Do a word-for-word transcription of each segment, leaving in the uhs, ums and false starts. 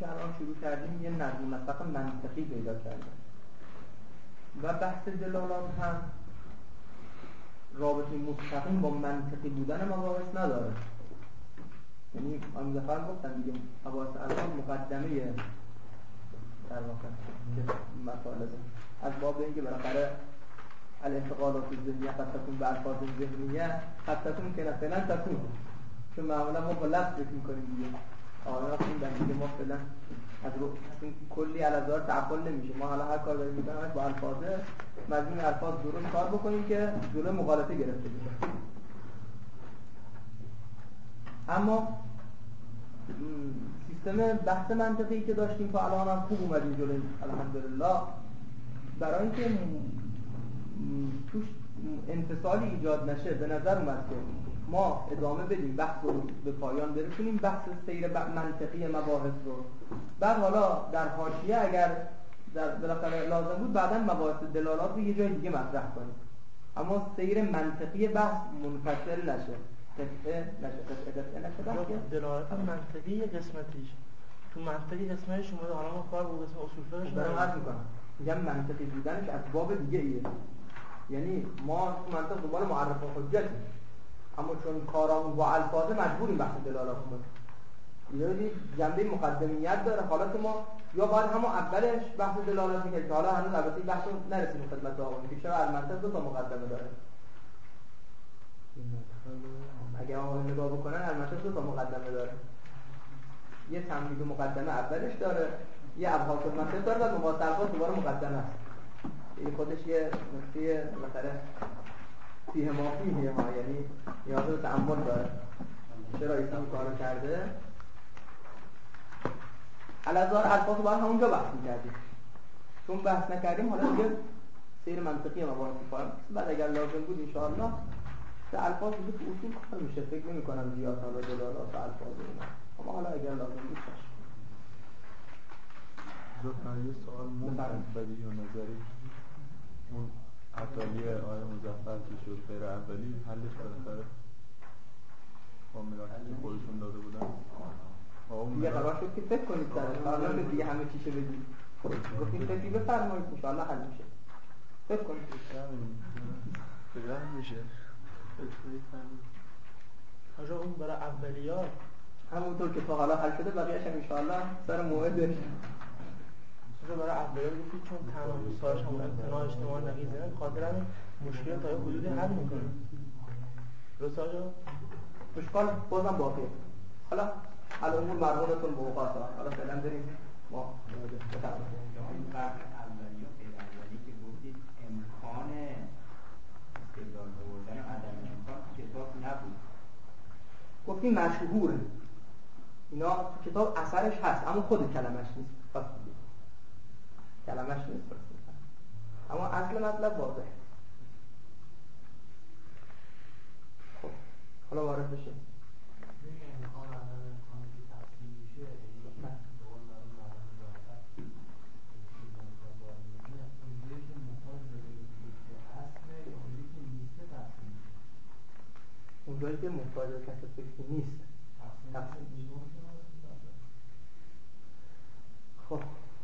که الان شروع کردیم یه نظم نسق منطقی پیدا کردیم و بحث دلالات هم رابطه مستقیم با منطقی بودن مباحث نداره. یعنی آن دفعه گفتم دیگه مباحث الان مقدمه در واقع مطالبه از باب اینکه بالاخره الانتقالات الذهنیه قد تكون بالفاظ ذهنیه قد تكون که فعلا تكون، چون معمولا ما با لفظ فکر می‌کنیم دیگه آیا این دیگه ما فعلا از رو کلی علازار تعقل نمیشه. ما حالا هر کار داریم می‌کنیم با الفاظ مجموع الفاظ درست کار بکنیم که جلوی مغالطه گرفته بشه. اما سیستم بحث منطقی که داشتیم تا الان هم خوب اومدیم جلوی الحمدلله، برای اینکه توش انفصالی ایجاد نشه به نظر اومد که ما ادامه بدیم بحث رو به پایان برسونیم، بحث سیر منطقی مباحث رو. بعد حالا در حاشیه اگر در بالاخره لازم بود بعداً مباحث دلالات رو یه جای دیگه مطرح کنیم، اما سیر منطقی بحث منفصل نشه، قطعه نشه، قطعه قطعه نشه. بحث دلالات منطقی یه قسمتیش تو منطقی قسمتش اومده، حالا ما کار با قسم اصول فقهش دارم عرض میکنم، میگم منطقی بودنش از باب دیگه ایه. یعنی ما تو منطق دنبال معرف و حجتیم، اما چون کارامون با الفاظ مجبوریم بحث دلالات کنیم. یعنی جنبه مقدمیت داره. حالا که ما یا باید همون اولش بحث دلالات میکنیم که حالا هنوز البته بحث نرسیم خدمت آقایون که چرا المنطق دو تا مقدمه داره. اگه آقایون نگاه بکنن المنطق دو تا مقدمه داره، یه تمهید مقدمه اولش داره، یه ابحاث المنطق داره و مباحث الفاظ دوباره مقدمه است. این خودش یه نکته مثلا فیه ما فیه ها، یعنی نیاز به تأمل داره. چرا ایسا این کارو کرده؟ الازار الفاظ رو باید همونجا بحث می‌کردیم، چون بحث نکردیم حالا دیگه سیر منطقی مباحث می‌کنم. بعد اگر لازم بود انشاءالله به الفاظ دیگه تو اصول کار میشه، فکر نمی‌کنم زیاد حالا دلالات و الفاظ اینا، اما حالا اگر لازم بود باشه. لطفاً یه سوال مهم بدیهی و نظری، اون عطالیه آیه مظفر که شد غیر اولی حلش بالاخره با مراحلی که خودشون داده بودن دیگه قرار شد که فکر کنید سرش، قرار نشد دیگه همه چیشه بدید، گفتیم فکری بفرمایید انشاءالله حل میشه. فکر کنید بگرم میشه آجا اون برای اولیات همونطور که تا حالا حل شده بقیه‌اش هم انشاءالله سر موعدش. آجا برای اولیات گفتید چون تمام سالش همون امتناع اجتماع نقیزه هم خاطر همین مشکل تا یه حدودی حل میکنه. درست آجا؟ مشکل بازم باقیه. حالا الامور مربوطتون به اوقات ها. حالا فعلا بریم ما بفرمایید. این فرق اولی و غیر اولی که گفتید امکان استدلال آوردن و عدم امکان تو کتاب نبود. گفتیم مشهوره. اینا تو کتاب اثرش هست اما خود کلمش نیست. کلمش نیست برسید. اما اصل مطلب واضحه. خب حالا وارد بشیم. اونجایی که محتاج به کسب فکری نیست تقسیم. خب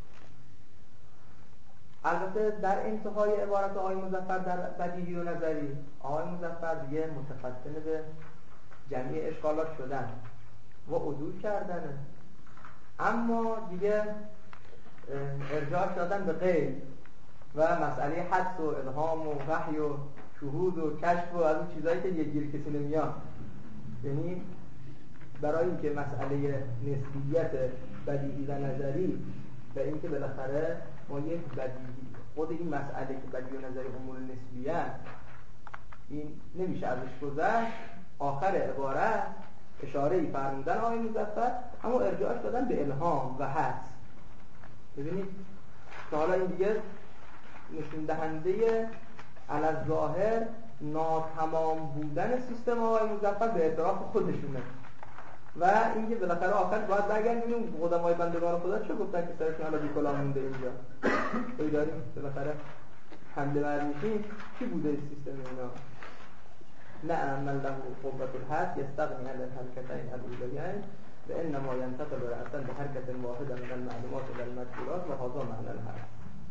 البته در انتهای عبارت آقای مظفر در بدیهی و نظری، آقای مظفر دیگه متفطن به جمعی اشکالات شدن و عدول کردنه، اما دیگه ارجاع دادن به غیب و مسئله حدس و الهام و وحی و شهود و کشف و از اون چیزایی که یه گیر کسی نمیاد. یعنی برای اینکه مسئله نسبیت بدیهی و نظری و اینکه بالاخره ما یک بدیهی خود این مسئله که بدیهی و نظری امور نسبیه این نمیشه ازش گذشت، آخر عبارت اشاره‌ای فرمودن آقای مظفر اما ارجاعش دادن به الهام و حدس. ببینید که حالا این دیگه نشون دهنده علی ظاهر ناتمام بودن سیستم آقای مظفر به اعتراف خودشونه و اینکه بالاخره آخر باید برگردیم قدمای بندگان خدا چه گفتن که سرشون حالا بی کلام مونده اینجا ای داریم بالاخره حمله برمیشیم چی بوده این سیستم اینا؟ نه من له قوت الحد یستغنی علی الحرکتین الاولیین و انما ينتقل رأسا بحركة واحدة من المعلومات الى المذكورات و هذا معنى الحرف.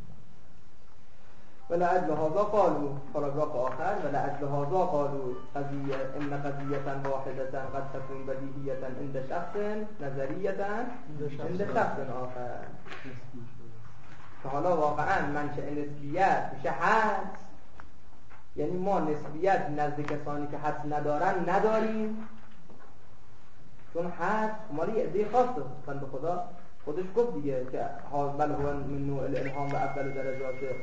ولعل هذا قالوا پاراگراف آخر ولعل هذا قالوا قضیه ان قضیه واحدة قد تكون بدیهیة عند شخص نظریة عند شخص آخر. که حالا واقعا منشأ نسبیت میشه حدس، یعنی ما نسبیت نزد کسانی که حدس ندارن نداریم، چون حدس مالی یه عده خاصه. بنده خدا خودش گفت دیگه که بل هو من نوع الالهام و اول درجاته.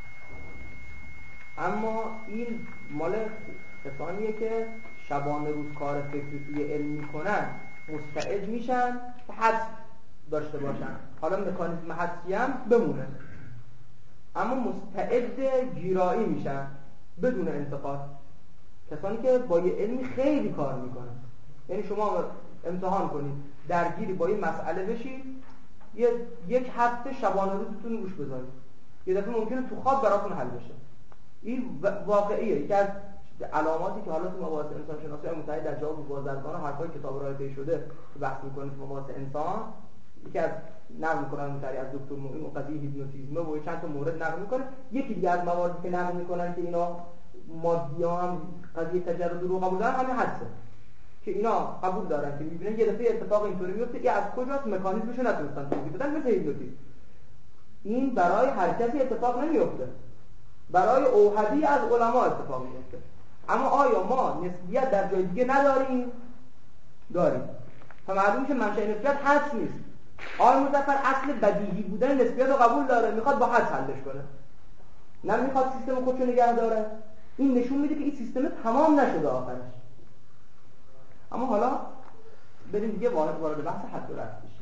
اما این مال کسانیه که شبانه روز کار فکری علمی کنن، مستعد میشن و حدس داشته باشن. حالا مکانیزم حدسی هم بمونه، اما مستعد گیرایی میشن بدون انتقاد. کسانی که با یه علمی خیلی کار میکنن، یعنی شما امتحان کنید درگیری با این مسئله بشید، یه یک هفته شبانه روزتون روش بذارید، یه دفعه ممکنه تو خواب براتون حل بشه. این واقعیه. یکی از علاماتی که حالا تو مباحث انسان شناسی متحد در جواب بازرگان و حرفای کتاب رایته شده که بحث میکنه تو مباحث انسان، یکی از نقل میکنن متری از دکتر معین و قضیه هیپنوتیزم و چند تا مورد نقل میکنه. یکی دیگه از مواردی که نقل میکنن که اینا مادی‌ها هم قضیه تجرد رو قبول دارن همین حدسه، که اینا قبول دارن که میبینن یه دفعه اتفاق اینطوری میفته که از کجاست مکانیزمش رو نتونستن توضیح بدن، مثل هیپنوتیزم. این برای هر کسی اتفاق نمیفته، برای اوحدی از علما اتفاق میفته. اما آیا ما نسبیت در جای دیگه نداریم؟ داریم. تا معلومه که منشأ نسبیت حدس نیست. آقای مظفر اصل بدیهی بودن نسبیت رو قبول داره، میخواد با حدس حلش کنه، نه میخواد سیستم خودشو نگه داره. این نشون میده که این سیستم تمام نشده آخرش. اما حالا بریم دیگه وارد وارد بحث حد و رفت بشیم.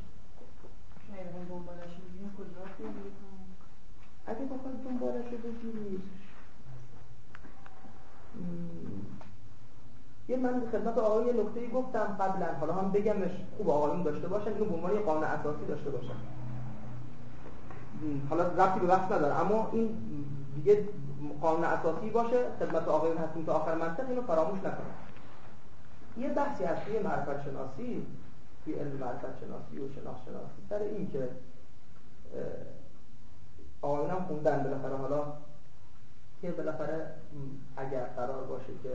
اگه بخواید دنبالش رو بگیرید، یه من خدمت آقای نکته‌ای گفتم قبلا، حالا هم بگمش خوب آقایون داشته باشن، اینو به عنوان یه قانون اساسی داشته باشن. حالا ربطی به بحث نداره، اما این دیگه قانون اساسی باشه خدمت آقایون هستیم تا آخر منطق، اینو فراموش نکنن. یه بحثی هست توی معرفت شناسی، توی علم معرفت شناسی و شناخت شناسی، سر این که آقایون هم خوندن بالاخره، حالا که بالاخره اگر قرار باشه که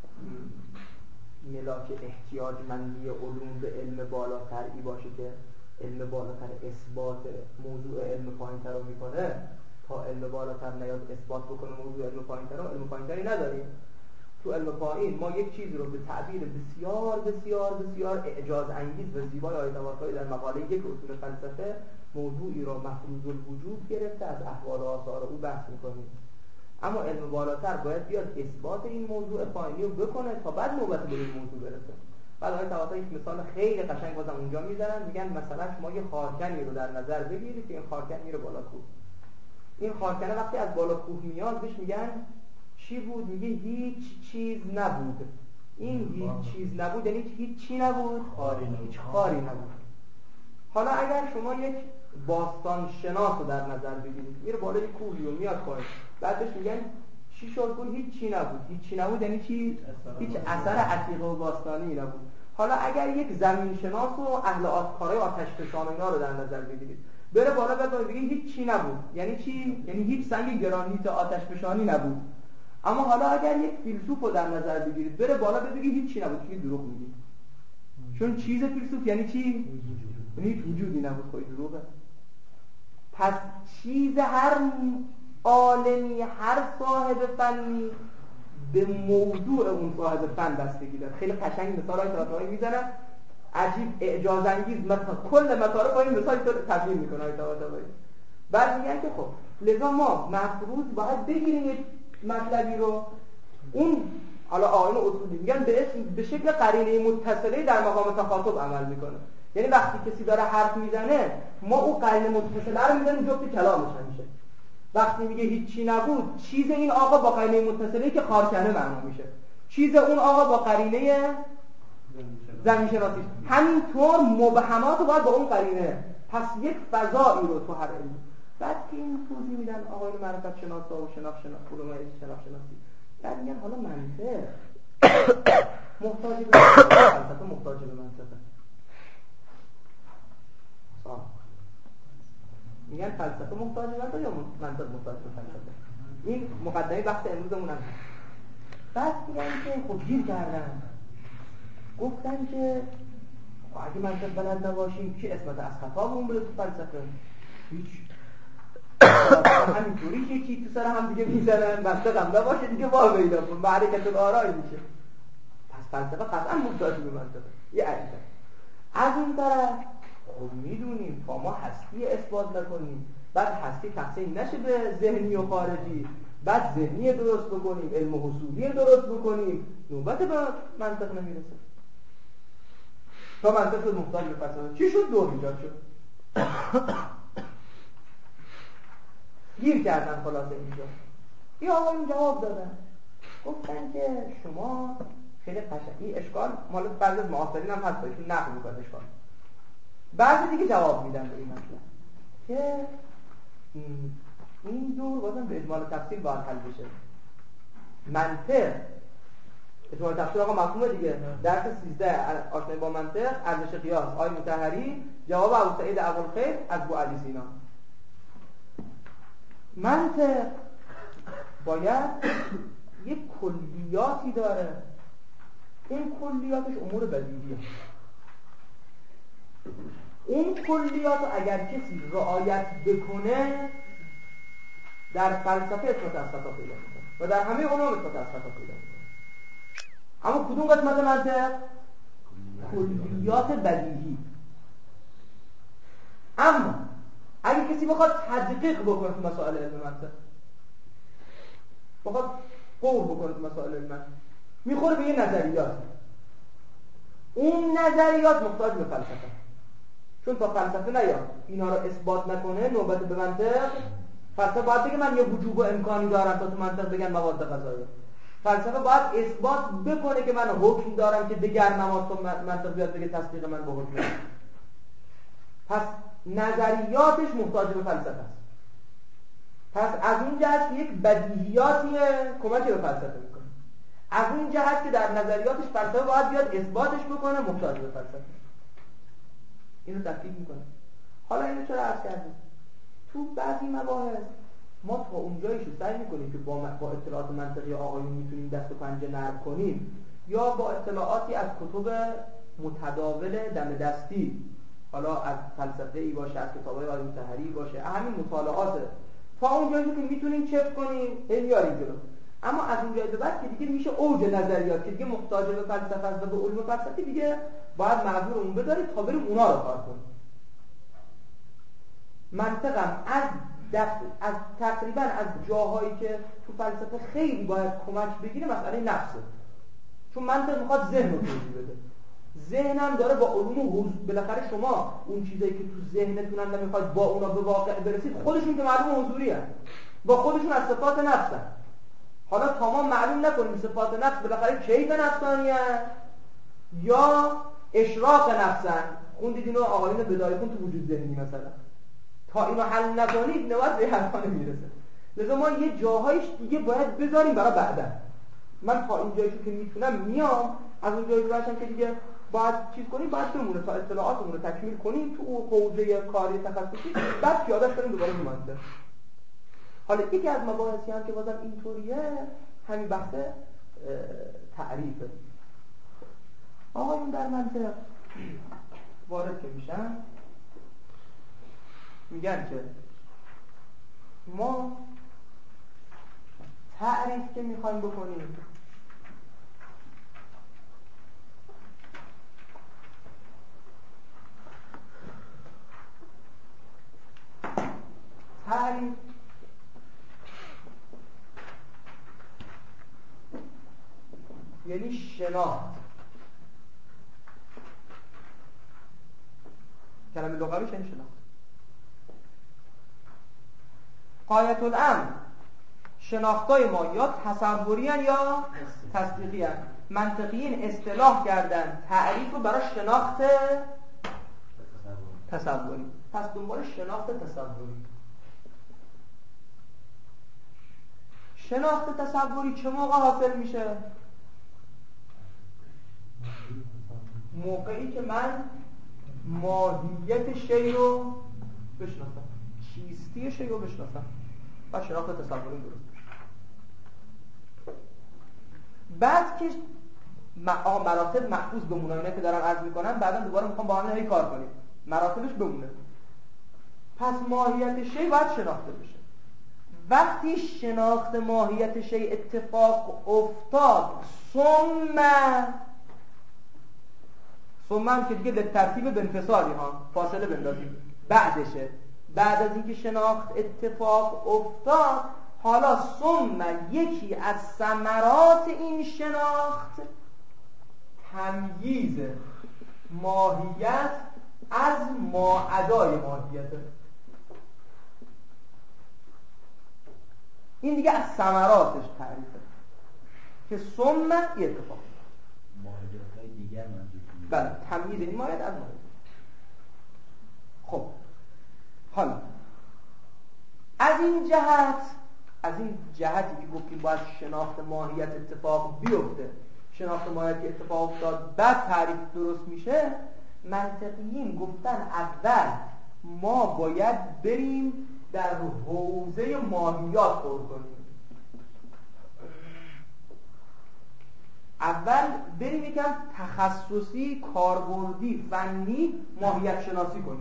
ملاک احتیاجمندی علوم به علم بالاتری باشه که علم بالاتر اثبات موضوع علم پایین‌تر رو میکنه، تا علم بالاتر نیاد اثبات بکنه موضوع علم پایین‌تر رو، علم پایین‌تری نداریم. تو علم پایین ما یک چیز رو به تعبیر بسیار بسیار بسیار اعجاز انگیز و زیبای آیت طباطبایی در مقاله یک اصول فلسفه موضوعی را مفروض الوجود گرفته از احوال و آثار او بحث میکنیم. اما علم بالاتر باید بیاد اثبات این موضوع پایینی رو بکنه تا بعد نوبت به این موضوع برسه. بعد آیت طباطبایی یک مثال خیلی قشنگ بازم اونجا میذارن، میگن مثلا شما یه خارکنی رو در نظر بگیرید که این خارکن میره بالا کوه. این خارکنه وقتی از بالا کوه میاد بهش میگن چی بود؟ میگه هیچ چیز نبود. این هیچ چیز نبود یعنی هیچ چی نبود؟ خاری نبود. هیچ خاری نبود. حالا اگر شما یک باستان شناس رو در نظر بگیرید، میره بالای کوهی و میاد پایین، بعد بهش میگن چی شد؟ گفت هیچ چی نبود. هیچ چی نبود یعنی چی؟ هیچ اثر عتیقه و باستانی نبود. حالا اگر یک زمین شناس و اهل کارهای آتش فشان اینا رو در نظر بگیرید، بره بالا بعد بگه هیچ چی نبود یعنی چی؟ یعنی هیچ سنگ گرانیت آتش فشانی نبود. اما حالا اگر یک فیلسوف رو در نظر بگیرید، بره بالا بگه هیچ چی نبود، چی دروغ میگی. چون چیز فیلسوف یعنی چی؟ یعنی هیچ وجودی نبود، خود دروغه. پس چیز هر عالمی، هر صاحب فنی به موضوع اون صاحب فن بستگی داره. خیلی قشنگ مثالای طباطبایی میزنن، عجیب اعجاز انگیز، مثلا کل مطالب با این مثال تو تبیین میکنه آیت طباطبایی. بعد میگن که خب لذا ما مفروض باید بگیریم یک مطلبی رو، اون حالا آقایون اصولی میگن به اسم به شکل قرینه متصله در مقام تخاطب عمل میکنه. یعنی وقتی کسی داره حرف میزنه، ما اون قرینه متصله رو میزنیم جفت کلامش میشه. وقتی میگه هیچی نبود، چیز این آقا با قرینه متصله که خارکنه معنا میشه، چیز اون آقا با قرینه زمین شناسی. همینطور مبهمات رو باید با اون قرینه، پس یک فضایی رو تو هر علم. بعد که این توضیح میدن آقایون معرفت شناسا و شناخت شناسی، علوم شناخت شناسی، بعد میگن حالا منطق محتاج به فلسفه، محتاج به منطقه. آه. میگن فلسفه محتاج به منطق یا منطق محتاج به فلسفه؟ این مقدمه بحث امروزمون هم هست. بعد میگن که خب گیر کردن، گفتن که اگه منطق بلد نباشیم کی اسمت از خطا بون بده تو فلسفه؟ هیچ. همینطوری یکی تو سر هم دیگه میزنن، منطق هم نباشه دیگه وا پیدا کن، معرکت الآراء میشه. پس فلسفه قطعا محتاج به منطقه. یه عریضه. از اون طرف خب میدونیم تا ما هستی اثبات نکنیم، بعد هستی تقسیم نشه به ذهنی و خارجی، بعد ذهنی درست بکنیم، علم و حصولی درست بکنیم، نوبت به منطق نمیرسه. تا منطق شد محتاج به فلسفه. چی شد؟ دور ایجاد شد. گیر کردن خلاصه اینجا. یه آقایون جواب دادن، گفتن که شما خیلی قشنگی اشکال مال بعضی از معاصرین هم هست، ایشون نقل میکنه اشکال. بعضی دیگه جواب میدن به این مطلب که این دور بازم به اجمال تفصیل باید حل بشه. منطق اجمال تفصیل آقا مفهومه دیگه. درس سیزده آشنایی با منطق، ارزش قیاس، آقای مطهری، جواب ابو سعید ابوالخیر از ابو علی سینا. منطق باید یک کلیاتی داره، این کلیاتش امور بدیهیه. اون کلیات اگر کسی رعایت بکنه در فلسفه اثبات از خطا پیدا میکنه و در همه علوم اثبات از خطا پیدا میکنه. اما کدوم قسمت منطق؟ کلیات بدیهی. اما اگه کسی بخواد تدقیق بکنه تو مسائل علم منطق، بخواد غور بکنه تو مسائل علم منطق، میخوره به یه نظریات. اون نظریات محتاج به فلسفه، چون تا فلسفه نیاد اینا رو اثبات نکنه نوبت به منطق. فلسفه باید بگه من یه وجوب و امکانی دارم تا تو منطق بگن مواد غذایی. فلسفه باید اثبات بکنه که من حکم دارم که دیگر نماز تو منطق بیاد بگه تصدیق من به حکم. پس نظریاتش محتاج به فلسفه است. پس از این جهت یک بدیهیاتیه کمک به فلسفه میکنه. از این جهت که در نظریاتش فلسفه باید بیاد اثباتش بکنه محتاج به فلسفه. اینو تفکیک میکنه. حالا اینو چرا عرض کردیم؟ تو بعضی مباحث ما تا اونجاییشو سعی میکنیم که با, با اطلاعات منطقی آقایون میتونیم دست و پنجه نرم کنیم، یا با اطلاعاتی از کتب متداول دم دستی، حالا از فلسفه ای باشه، از کتابای آقای مطهری باشه، همین مطالعاته، تا اونجایی که میتونیم چک کنیم میاریم جلو. اما از اونجایی به بعد که دیگه میشه اوج نظریات که دیگه محتاج به فلسفه است و به علوم فلسفی، دیگه باید معذور اون بداریم تا بریم اونا رو کار کنیم. منطقم از دست از تقریبا از جاهایی که تو فلسفه خیلی باید کمک بگیره مسئله نفسه، چون منطق میخواد ذهن رو توضیح بده. ذهنم داره با علوم حضور، بالاخره شما اون چیزایی که تو ذهنتون هم نمیخواد با اونا به واقع برسید، خودشون که معلوم حضوری هست، با خودشون از صفات نفس هست. حالا تا ما معلوم نکنیم صفات نفس بالاخره کیف نفسانی هست یا اشراق نفسن. خوندید اینو آقایون بدایکون تو وجود ذهنی مثلا، تا اینو حل نکنید نوبت به حل نمیرسه. لذا ما یه جاهایش دیگه باید بذاریم برای بعدا. من تا این جاییشو که میتونم میام، از اون جایی باشم که دیگه باید چیز کنیم، باید بمونه تا اطلاعاتمون رو تکمیل کنیم تو حوزه کاری تخصصی، بعد پیاده‌اش کنیم دوباره به منطق. حالا یکی از مباحثی هم که بازم اینطوریه همین بحث تعریفه. آقایون در منطق وارد که میشن میگن که ما تعریف که میخوایم بکنیم تعریف یعنی شناخت. کلمه لغویش یعنی شناخت. غایت الامر شناختای ما یا تصوری هن یا تصدیقی هن. منطقیین اصطلاح کردن تعریف رو برای شناخت تصوری. پس دنبال شناخت تصوری. شناخت تصوری چه موقع حاصل میشه؟ موقعی که من ماهیت شی رو بشناسم، چیستی شی رو بشناسم و شناخت تصوری درست بشه. بعد که مراتب محفوظ بمونه، اینا که دارم عرض میکنم بعدا دوباره میخوام با هم هی کار کنیم، مراتبش بمونه. پس ماهیت شی باید شناخته بشه. وقتی شناخت ماهیت شی اتفاق افتاد، ثم ثم هم که دیگه به ترتیب بنفصالی ها فاصله بندازیم بعدشه، بعد از اینکه شناخت اتفاق افتاد، حالا ثم یکی از ثمرات این شناخت تمییز ماهیت از ماعدای ماهیت. این دیگه از ثمراتش تعریفه که ثم یه اتفاق ماهیت‌های دیگر منظور. بله، تمییز این ماهیت از ماهیت. خب حالا از این جهت از این جهتی که گفتیم باید شناخت ماهیت اتفاق بیفته، شناخت ماهیت اتفاق افتاد بعد تعریف درست میشه، منطقیین گفتن اول ما باید بریم در حوزه ماهیات کار کنیم، اول بریم یکم تخصصی، کاربردی، فنی ماهیت شناسی کنیم.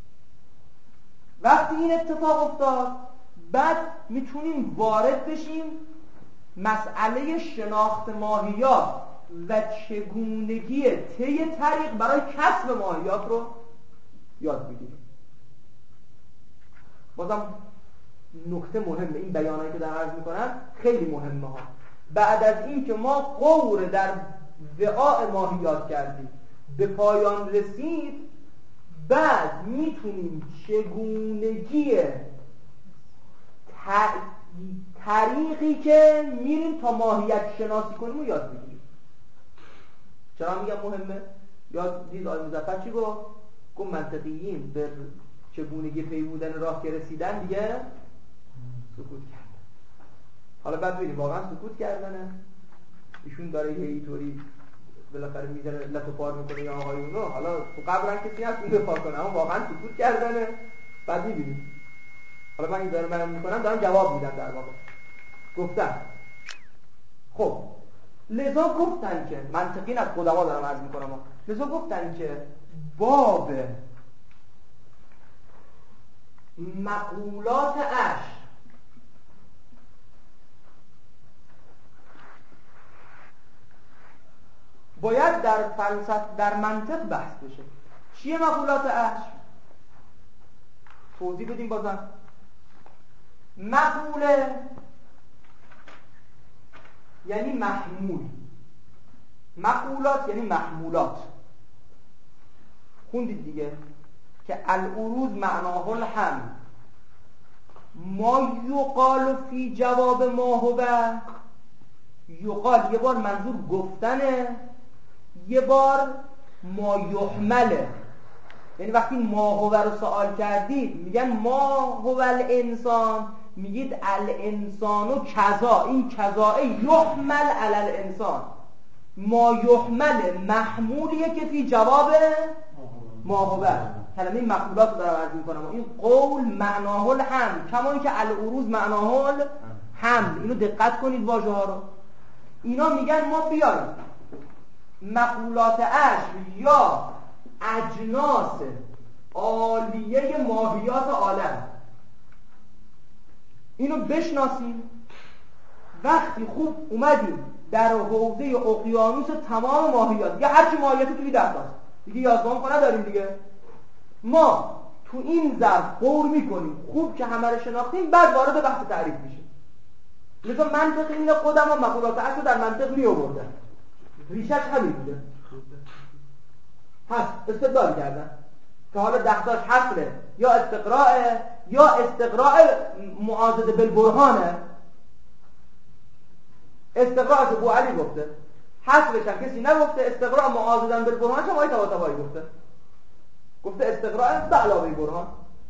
وقتی این اتفاق افتاد بعد میتونیم وارد بشیم مسئله شناخت ماهیات و چگونگی طی طریق برای کسب ماهیات رو یاد بگیریم. بازم نکته مهمه، این بیانایی که در عرض میکنم خیلی مهمه ها. بعد از این که ما قور در وعاء ماهیات کردیم به پایان رسید، بعد میتونیم چگونگی طریقی که میریم تا ماهیت شناسی کنیم و یاد بگیریم. چرا میگم مهمه؟ یاد دید آقای مظفر چی گفت؟ گفت منطقیین به چگونگی پیمودن راه که رسیدن دیگه سکوت کردن. حالا بعد ببینیم واقعا سکوت کردنه، ایشون داره یه اینطوری بالاخره میزنه لط و پار میکنه یا آقایون رو، حالا تو قبرن کسی هست اون دفاع کنه، اما واقعا سکوت کردنه. بعد میبینیم. حالا من این دارم من میکنم دارم جواب میدم در واقع. گفتن خب لذا گفتن که منطقین از قدما دارم عرض میکنم، لذا گفتن که باب مقولات عشر باید در فلسفه در منطق بحث بشه. چیه مقولات عشر؟ توضیح بدیم بازم. مقوله یعنی محمول، مقولات یعنی محمولات. خوندید دیگه که العروض معناه الحمل، ما یقال فی جواب ما هو، یقال یه بار منظور گفتنه، یه بار ما یحمله، یعنی وقتی ما هو رو سوال کردید میگن ما هو الانسان، میگید الانسان و کذا، این کذا یحمل علی الانسان، ما یحمل محمولیه که فی جواب ما هو. کلمه مقولات رو دارم عرض میکنم. این قول معناه الحمل، کما اینکه العروض معناه الحمل. اینو دقت کنید واژه ها رو. اینا میگن ما بیاریم مقولات عشر یا اجناس عالیه ماهیات عالم اینو بشناسیم. وقتی خوب اومدیم در حوزه اقیانوس تمام ماهیات، یا هرچی ماهیاتی توی دستاست دیگه یازدهم کنه داریم دیگه، ما تو این ظرف قور میکنیم خوب که همه رو شناختیم، بعد وارد بحث تعریف میشیم. لذا منطق این قدم و مقولات عشر در منطق می آوردن، ریشش همین بوده، هست استدلال کردن که حالا دختاش حصله یا استقراء یا استقراء معاضده بالبرهانه. استقراء که ابو علی گفته، حصلش هم کسی نگفته، استقراء معاضدن بالبرهانش هم آقای طباطبایی گفته، گفته استقراء به علاوه برهان.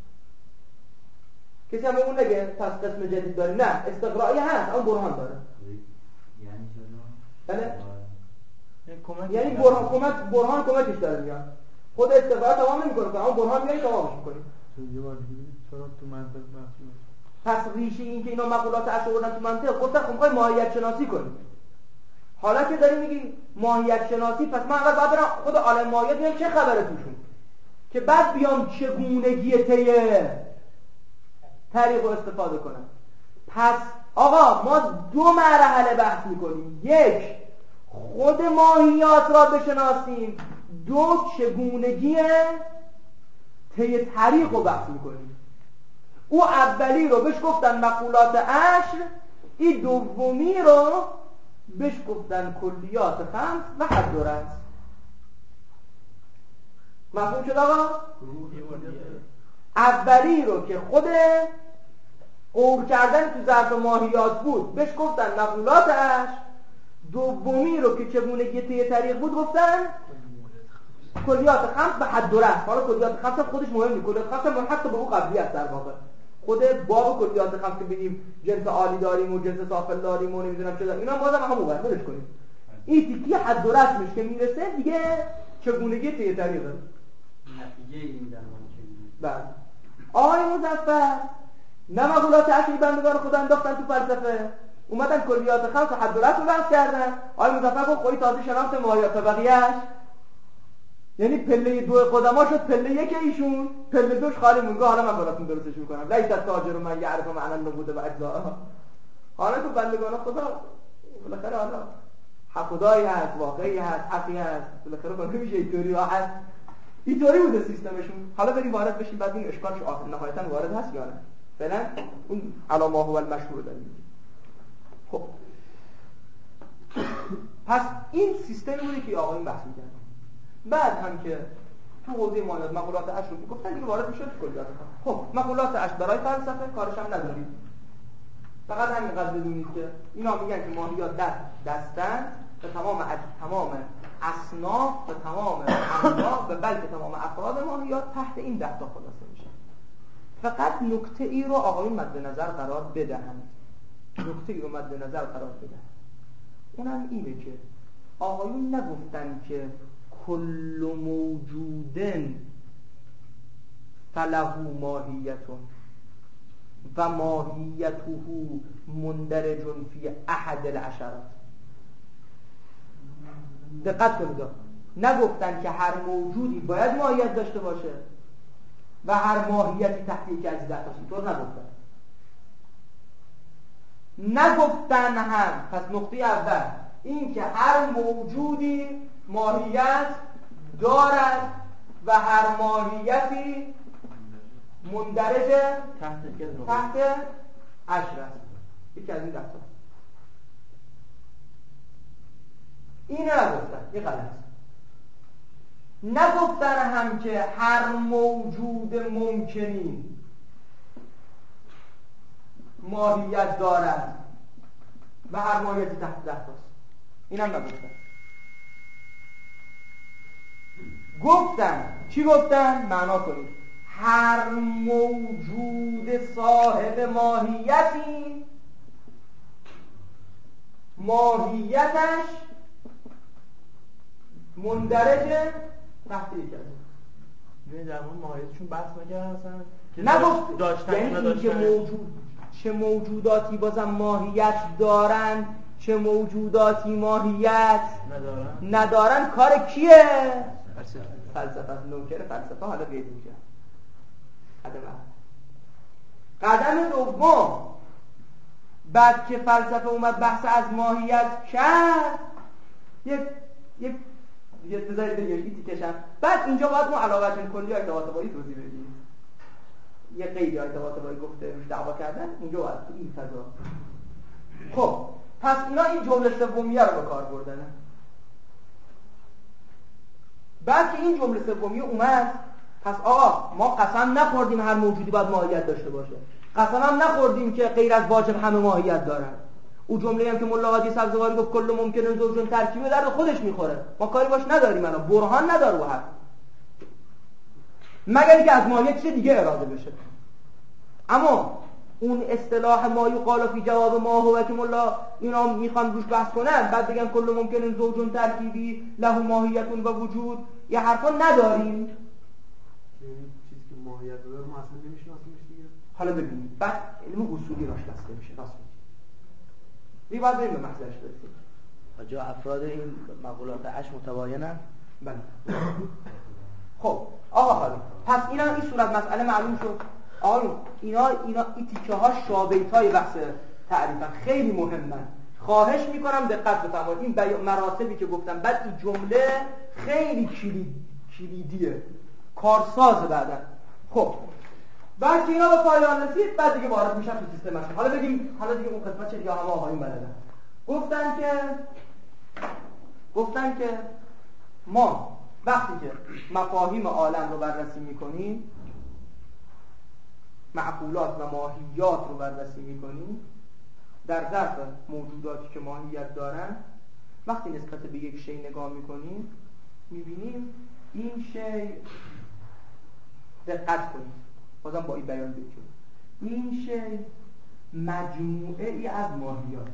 کسی هم بهمون نگه پس قسم جدید داره، نه استقرائی هست اما برهان داره. یعنی چرا؟ بله یعنی برهان کمک برهان کمکش داره میاد. خود استقرار تمام نمیکنه، اما برهان میاری تمامش میکنی. یه بار دیگه چرا تو منطق بحث؟ پس ریشه این که اینا مقولات اشعار آوردن تو منطق، گفتن خب میخوای ماهیت شناسی کنی. حالا که داری میگی ماهیت شناسی، پس من اول باید برم خود عالم ماهیت ببینم چه خبره توشون، که بعد بیام چگونگی طی طریق رو استفاده کنم. پس آقا ما دو مرحله بحث میکنیم، یک خود ماهیات را بشناسیم، دو چگونگی طی طریق رو بحث میکنیم. او اولی رو بهش گفتن مقولات عشر، این دومی رو بهش گفتن کلیات خمس و حد و رأس. مفهوم شد آقا؟ اولی رو که خود قور کردن تو ظرف ماهیات بود بهش گفتن مقولات عشر، دومی رو که چگونگی طی طریق بود گفتن کلیات خمس و حد و رأس. حالا کلیات خمس خودش مهم نیست، کلیات خمس هم حتی به او قبلی است. در واقع خود باب کلیات خمس که بگیم جنس عالی داریم و جنس سافل داریم و نمیدونم چه داریم، اینا بازم هم اون برش کنیم. این تیکی حد و رأسش که میرسه دیگه چگونگی طی طریقه. نتیجه این درمان چگونه؟ بله. آقای مظفر نه مقولات عشری بندگان خدا انداختن تو فلسفه، اومدن کلیات خمس و حد و رأس رو بحث کردن. آقای مظفر گفت خودی تازه شناخت ماهیات بقیه‌اش، یعنی پله دو قدما شد پله یک ایشون، پله دوش خالی مونگه. حالا من براتون درستش میکنم. لیس التاجر من یعرف معنی النقود و اجزاءها. حالا تو بندگان خدا بالاخره حالا حق خدایی هست، واقعی هست، حقی هست، بالاخره کار نمیشه اینطوری راحت. اینطوری بوده سیستمشون. حالا بریم وارد بشیم بعد این اشکالش آخر نهایتا وارد هست یا نه. فعلا اون علامه هو المشهور داریم. خب پس این سیستمی بوده که آقایون بحث می‌کردن. بعد هم که تو حوزه ماهیات مقولات عشر رو میگفتن دیگه وارد میشد کلیات خمس. خب مقولات عشر برای فلسفه کارش هم ندارید، فقط همینقدر بدونید که اینا میگن که ماهیات دست دستن به تمام تمام اصناف و تمام انواع و بلکه تمام افراد ماهیات تحت این ده تا خلاصه میشه. فقط نکته ای رو آقایون مد نظر قرار بدهند، نکته ای رو مد نظر قرار بدهند، اونم اینه که آقایون نگفتن که کل موجودن فله ماهیتون و ماهیته مندرج فی احد العشرات. دقت کنید، نگفتن که هر موجودی باید ماهیت داشته باشه و هر ماهیتی تحت یکی از ده تاست. اینطور نگفتن. نگفتن هم پس نقطه اول این که هر موجودی ماهیت دارد و هر ماهیتی مندرج تحت تحت عشر است. یکی از این ده تا. این نگفتن، این غلط. نگفتن هم که هر موجود ممکنی ماهیت دارد و هر ماهیتی تحت ده تاست. این هم نگفتن. گفتن چی گفتن؟ معنا کنید. هر موجود صاحب ماهیتی ماهیتش مندرجه تحت یک از این در مورد ماهیتشون بحث نکردن اصلا که نگفت داشتن یعنی این که موجود چه موجوداتی بازم ماهیت دارن چه موجوداتی ماهیت ندارن ندارن کار کیه؟ فلسفه. نوکر فلسفه حالا بیاید اینجا. قدم دوم بعد که فلسفه اومد بحث از ماهیت کرد، یک یک یه بذارید بگید کشم. بعد اینجا باید ما علاوه کلی های طباطبایی توضیح بدیم. یه قیدی های طباطبایی گفته روش دعوا کردن، اینجا باید تو این فضا. خب پس اینا این جمله سومیه رو به کار بردن. بعد که این جمله سومیه اومد، پس آقا ما قسم نخوردیم هر موجودی باید ماهیت داشته باشه، قسم هم نخوردیم که غیر از واجب همه ماهیت دارن. او جمله هم که ملا قاضی سبزواری گفت کل ممکنه زوجون ترکیبه در خودش میخوره، ما کاری باش نداریم، الان برهان نداره و حرف، مگر اینکه از ماهیت چیز دیگه اراده بشه. اما اون اصطلاح ما یقال فی جواب ما هو که ملا اینا میخوان روش بحث کنن، بعد بگن کل ممکنه زوجون ترکیبی له ماهیتون و وجود، یه حرفا نداریم. یعنی چیزی که ماهیت داره ما اصلا نمیشناسیمش دیگه. حالا ببینید بعد علم اصولی راش بسته میشه. راست میگی. دیگه باید بریم به محضرش برسیم. آجا افراد این مقولات اش متباینن؟ بله. خب آقا حالا پس اینا این صورت مسئله معلوم شد. آقا اینا اینا این تیکه ها شابیتای بحث تعریفن، خیلی مهمن. خواهش میکنم دقت بفرمایید این مراتبی که گفتم، بعد این جمله خیلی کلید کلیدیه، کارساز بعدن. خب بعد که اینا به پایان رسید، بعد دیگه وارد میشن تو سیستم مشغول. حالا بگیم حالا دیگه اون قسمت چه یا همه آقایون بلدن. گفتن که گفتن که ما وقتی که مفاهیم عالم رو بررسی میکنیم، معقولات و ماهیات رو بررسی میکنیم در ظرف موجوداتی که ماهیت دارن، وقتی نسبت به یک شی نگاه میکنیم میبینیم این شی، دقت کنید بازم با این بیان بگیم، این شی مجموعه ای از ماهیات.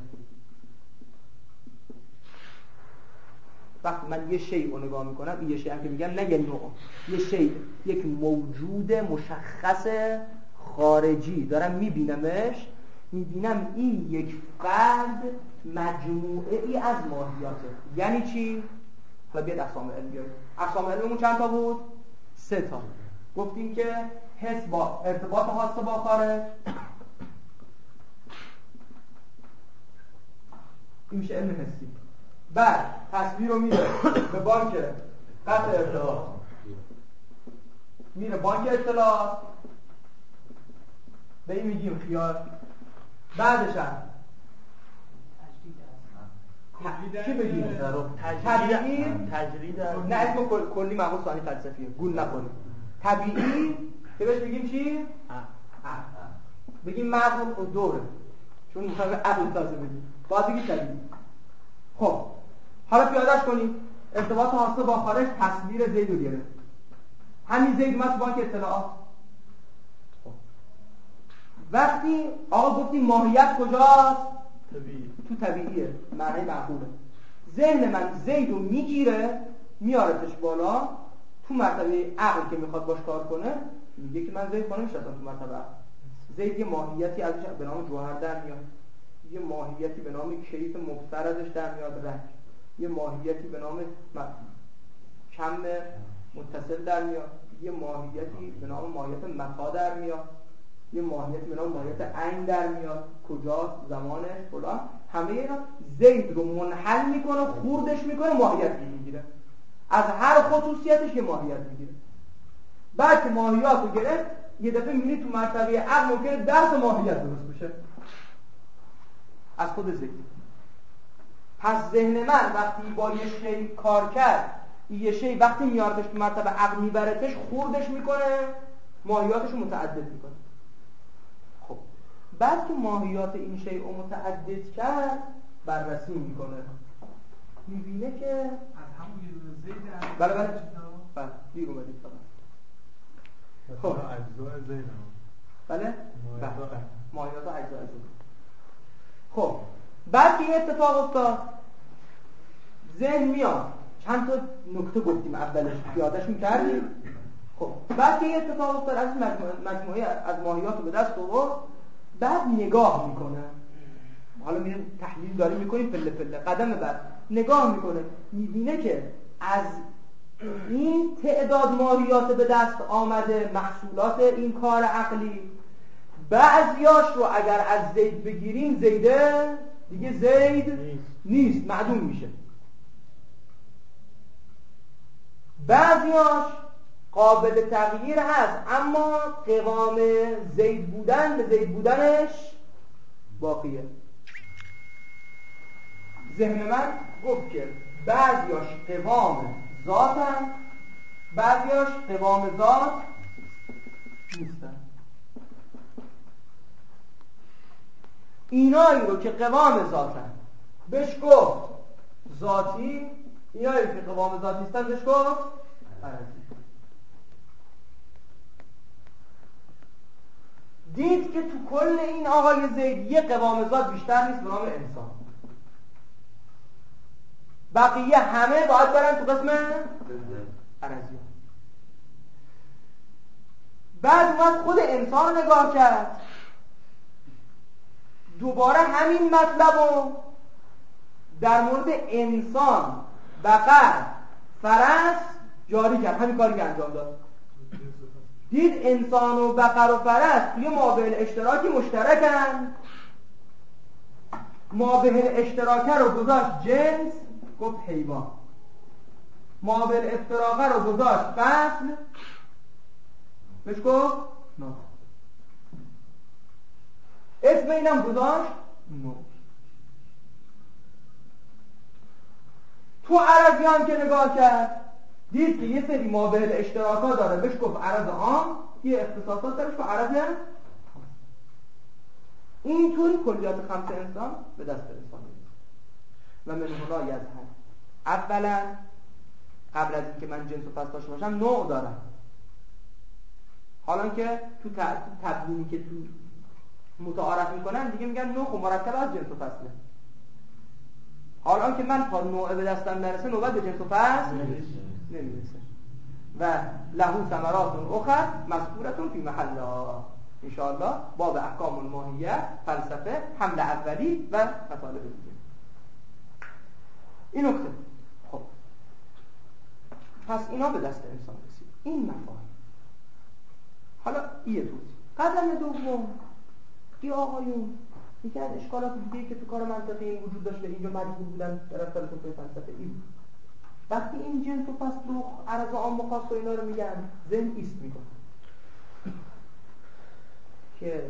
وقتی من یه شی رو نگاه میکنم، این یه شی هم که میگم نه یه نوع، یه شی، یک موجود مشخص خارجی دارم میبینمش، میبینم این یک فرد مجموعه ای از ماهیاته. یعنی چی؟ حالا بیاد اقسام علم بیاد. اقسام علممون چند تا بود؟ سه تا. گفتیم که حس با ارتباط حاسه با خارج، این میشه علم حسی. بعد تصویر رو میره به بانک قطع اطلاعات، میره بانک اطلاعات، به این میگیم خیال. بعدش هم چی بگیم؟ تجرید تجرید نه اسم کلی محمود ثانی فلسفیه، گول نخوریم. طبیعی که بهش بگیم چی؟ عقل. بگیم معقول و دوره، چون میخوایم عقل تازه بگیم، باید بگیم طبیعی. خب حالا پیادهش کنیم. ارتباط حاسه با خارج، تصویر زید رو گرفت. همین زید اومد تو بانک اطلاعات. خب وقتی آقا گفتیم ماهیت کجاست؟ طبیعی. تو طبیعیه، معنی معقوله. ذهن من زید رو میگیره میارتش بالا تو مرتبه عقل که میخواد باش کار کنه، میگه که من زید نمیشناسم تو مرتبه عقل. زید یه ماهیتی ازش به نام جوهر در میاد، یه ماهیتی به نام کیف مبصر ازش در میاد، رنگ، یه ماهیتی به نام کم متصل در میاد، یه ماهیتی به نام ماهیت متا در میاد، یه ماهیتی به نام ماهیت عین در میاد، کجاست، زمانش، فلان. همه اینا زید رو منحل میکنه، خوردش میکنه، ماهیت میگیره. از هر خصوصیتش یه ماهیت میگیره. بعد که ماهیات رو گرفت، یه دفعه میبینی تو مرتبه عقل ممکنه درس ماهیت درست بشه از خود زید. پس ذهن من وقتی با یه شی کار کرد، یه شی وقتی میاردش تو مرتبه عقل میبرتش، خوردش میکنه، ماهیاتش رو متعدد میکنه. خب بعد که ماهیات این شی رو متعدد کرد، بررسی میکنه، میبینه که از همون یه دونه زید بله بله بله دیر اومدید فقط. خب اجزای زید هم بله بله ماهیات و اجزای زید. خب بعد که این اتفاق افتاد، ذهن میاد، چند تا نکته گفتیم اولش پیادهش میکردیم. خب بعد که این اتفاق افتاد، از مجموعه, مجموعه از ماهیات رو به دست آورد، بعد نگاه میکنه. حالا میریم تحلیل داریم میکنیم پله پله. قدم بعد نگاه میکنه، میبینه که از این تعداد ماهیات به دست آمده، محصولات این کار عقلی، بعضیاش رو اگر از زید بگیریم زیده دیگه زید نیست, نیست. معدوم میشه. بعضیاش قابل تغییر هست، اما قوام زید بودن به زید بودنش باقیه. ذهن من گفت که بعضیاش قوام ذاتن، بعضیاش قوام ذات نیستن. اینایی رو که قوام ذاتن بهش گفت ذاتی، اینایی که قوام ذات نیستن بهش گفت عرضی. دید که تو کل این آقای زید یه قوام ذات بیشتر نیست به نام انسان. بقیه همه باید برن تو قسم عرضیان. بعد اومد خود انسان رو نگاه کرد، دوباره همین مطلب رو در مورد انسان، بقر، فرس جاری کرد، همین کاری که انجام داد. دید انسان و بقر و فرس توی مابعل اشتراکی مشترکن، مابعل اشتراکه رو گذاشت جنس، گفت حیوان. مابعل افتراقه رو گذاشت فصل، بهش گفت نوع. اسم اینم گذاشت نوع. تو عربیان که نگاه کرد دید که یه سری مابعل اشتراکا داره، بهش گفت عرض عام، یه اختصاصات داره که عرض هم. اینطوری کلیات خمس انسان به دست انسان میاد و من هنا یظهر. اولا قبل از اینکه من جنس و فصل داشته باشم نوع دارم، حالا که تو تبیینی که تو متعارف میکنن دیگه میگن نوع و مرکب از جنس و فصله. حالا که من تا نوع به دستم نرسه نوبت به جنس و فصل نمیرسه. و لهو ثمرات اخر مذکورة فی محلها، ان شاء الله باب احکام الماهیه، فلسفه، حمل اولی و مطالب دیگه. این نکته. خب پس اینا به دست انسان رسید، این مفاهیم. حالا یه توضیح. قدم دوم، ای آقایون، یکی از اشکالات دیگه که تو کار منطقی این وجود داشته، اینجا مجبور بودن در اصل تو فلسفه این وقتی این جنس و فصل و عرض عام و خاص و اینا رو میگن، ذهن ایست میکنه که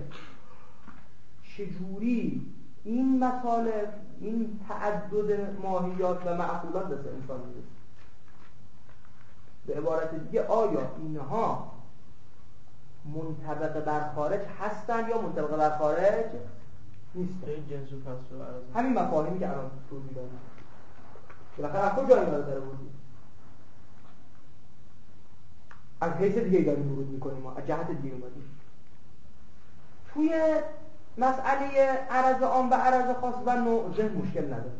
چجوری این مطالب، این تعدد ماهیات و معقولات دست انسان میرسه. به عبارت دیگه آیا اینها منطبق بر خارج هستن یا منطبق بر خارج نیستن؟ جنس و فصل و عرض همین مفاهیمی که الان توضیح دادم بالاخره از کجا اینا رو داره بودیم؟ از حیث دیگه داریم ورود میکنیم، از جهت دیگه اومدیم. توی مسئله عرض عام و عرض خاص و نوع ذهن مشکل نداره.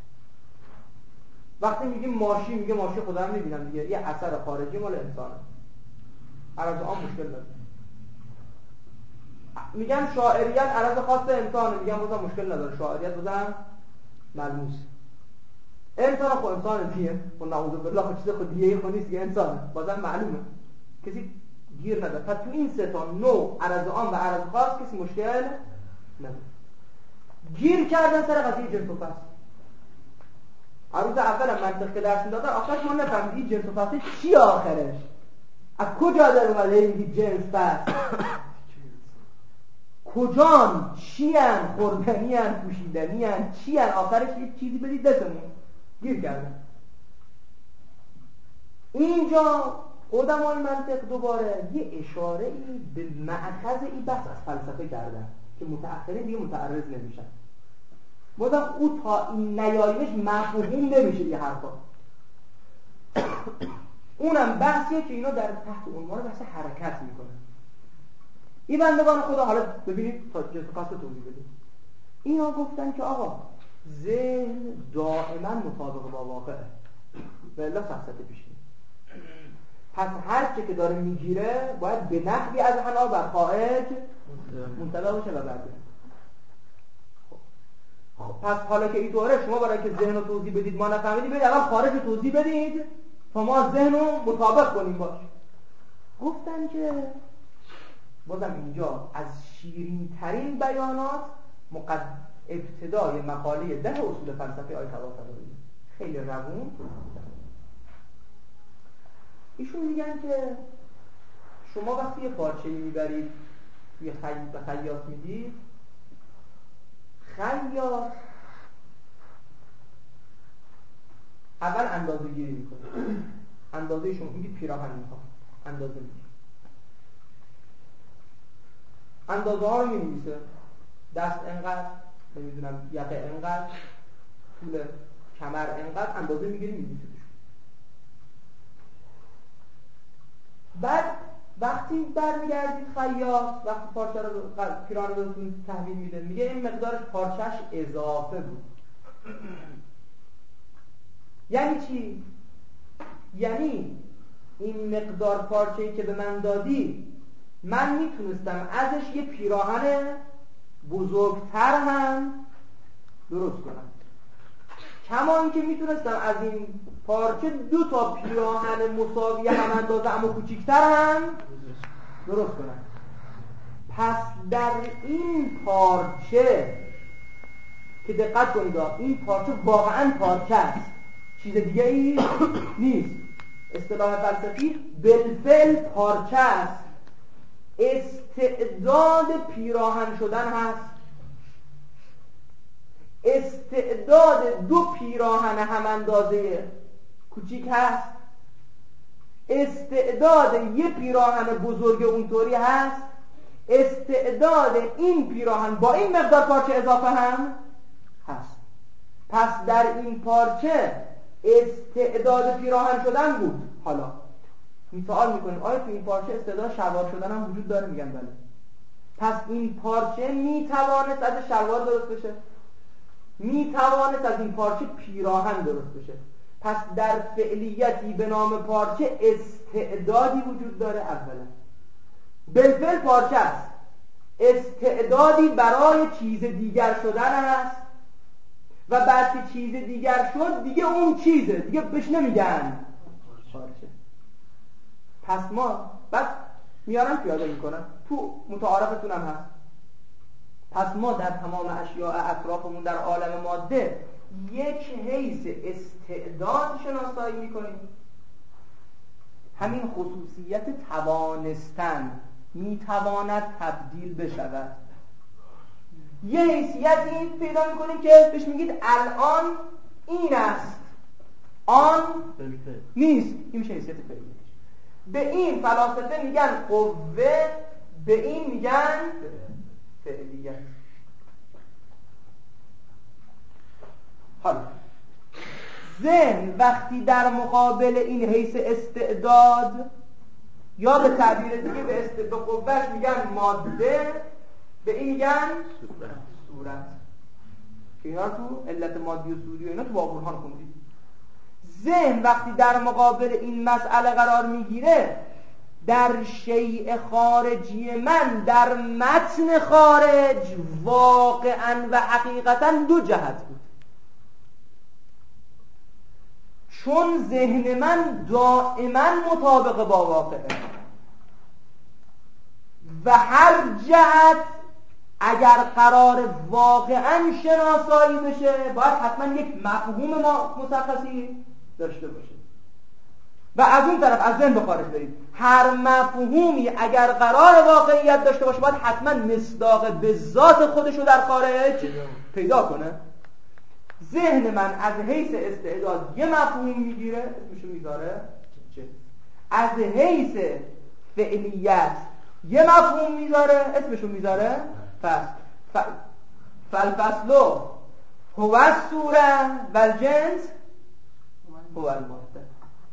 وقتی میگیم ماشی، میگه ماشی خدا هم میبینم دیگه، یه اثر خارجی مال انسانه، عرض عام مشکل نداره. میگم شاعریت عرض خاص انسانه، میگم بازم مشکل نداره، شاعریت بازم ملموس. انسان خود انسان دیگه، و نعوذ بالله خود چیز خود دیگه خود نیست که انسانه، بازم معلومه، کسی گیر نداره. پس تو این سه تا نوع، عرض عام و عرض خاص کسی مشکل نداره. گیر کردن سر قضیه جنس و فصل. عروض اول منطق که درس میدادن آخرش ما نفهمید این جنس و فصل چی آخرش، از کجا در اومده میگی جنس فصل، کجان، چی ان، خوردنی ان، پوشیدنی ان، چی ان، آخرش یه چیزی بدید دستمون. گیر کردن. اینجا قدمای منطق دوباره یه اشاره ای به مأخذ این بحث از فلسفه کردن که متأخرین دیگه متعرض نمیشن. بازم او تا این نیایمش مفهوم نمیشه یه حرفا. اونم بحثیه که اینا در تحت عنوان بحث حرکت میکنن. این بندگان خدا، حالا ببینید تا جنس و فصل توضیح بدیم. اینا گفتن که آقا ذهن دائما مطابق با واقعه و الا فلسفه پیش میاد. پس هر چه که داره میگیره باید به نحوی از حنا و خارج منطبق باشه و برگرده. خب پس حالا که اینطوره، شما برای که ذهن رو توضیح بدید ما نفهمیدیم، برید اول خارج رو توضیح بدید تا ما ذهن رو مطابق کنیم باش. گفتن که بازم اینجا از شیرین ترین بیانات مقد... ابتدای مقاله ده اصول فلسفه آیت الله فضائیه، خیلی روون. ایشون میگن که شما وقتی یه پارچه میبرید یه خی... به خیاط میدید، خیاط اول اندازه گیری میکنه. اندازه شما میگید پیراهن میخوام، اندازه میگید، اندازه ها رو می‌نویسه، دست انقدر، نمیدونم یقه انقدر، طول کمر انقدر، اندازه میگیری می‌نویسه. بعد وقتی برمیگردید خیاط، وقتی پارچه رو پیراهن رو بهتون تحویل میده، میگه این مقدارش پارچهش اضافه بود. یعنی چی؟ یعنی این مقدار پارچه‌ای که به من دادی من میتونستم ازش یه پیراهن بزرگتر هم درست کنم، کما اینکه میتونستم از این پارچه دو تا پیراهن مساوی هم اندازه اما کوچیکتر هم درست کنم. پس در این پارچه که دقت کنید این پارچه واقعا پارچه است، چیز دیگه ای نیست. اصطلاح فلسفی بالفعل پارچه است، استعداد پیراهن شدن هست، استعداد دو پیراهن هم اندازه کوچیک هست، استعداد یه پیراهن بزرگ اونطوری هست، استعداد این پیراهن با این مقدار پارچه اضافه هم هست. پس در این پارچه استعداد پیراهن شدن بود. حالا می سوال میکنیم آیا تو این پارچه استعداد شلوار شدن هم وجود داره؟ میگن بله. پس این پارچه میتوانست از شلوار درست بشه، میتوانست از این پارچه پیراهن درست بشه. پس در فعلیتی به نام پارچه استعدادی وجود داره. اولا بالفعل پارچه است، استعدادی برای چیز دیگر شدن هست و بعد که چیز دیگر شد دیگه اون چیزه دیگه بهش نمیگن پارچه. پس ما بعد میارن پیاده میکنن تو متعارفتون هم هست. پس ما در تمام اشیاء اطرافمون در عالم ماده یک حیث استعداد شناسایی میکنیم، همین خصوصیت توانستن، میتواند تبدیل بشود. یه حیثیت این پیدا میکنیم که بهش میگید الان این است، آن نیست. این میشه حیثیت فعلیت. به این فلاسفه میگن قوه، به این میگن فعلیت. حالا ذهن وقتی در مقابل این حیث استعداد، یا به تعبیر دیگه به است... به قوهش میگن ماده، به این میگن صورت. که اینا تو علت مادی و صوری و اینا تو بابورهان خوندید. ذهن وقتی در مقابل این مسئله قرار میگیره، در شیء خارجی من در متن خارج واقعا و حقیقتا دو جهت بود. چون ذهن من دائما مطابق با واقعه و هر جهت اگر قرار واقعا شناسایی بشه باید حتما یک مفهوم مشخصی داشته باشه. و از اون طرف از ذهن به خارج برید، هر مفهومی اگر قرار واقعیت داشته باشه باید حتما مصداق به ذات خودشو در خارج پیدا کنه. ذهن من از حیث استعداد یه مفهوم میگیره، اسمشو میذاره چه؟ از حیث فعلیت یه مفهوم میذاره، اسمشو میذاره پس فالفصل هو الصوره و الجنس هو الماده.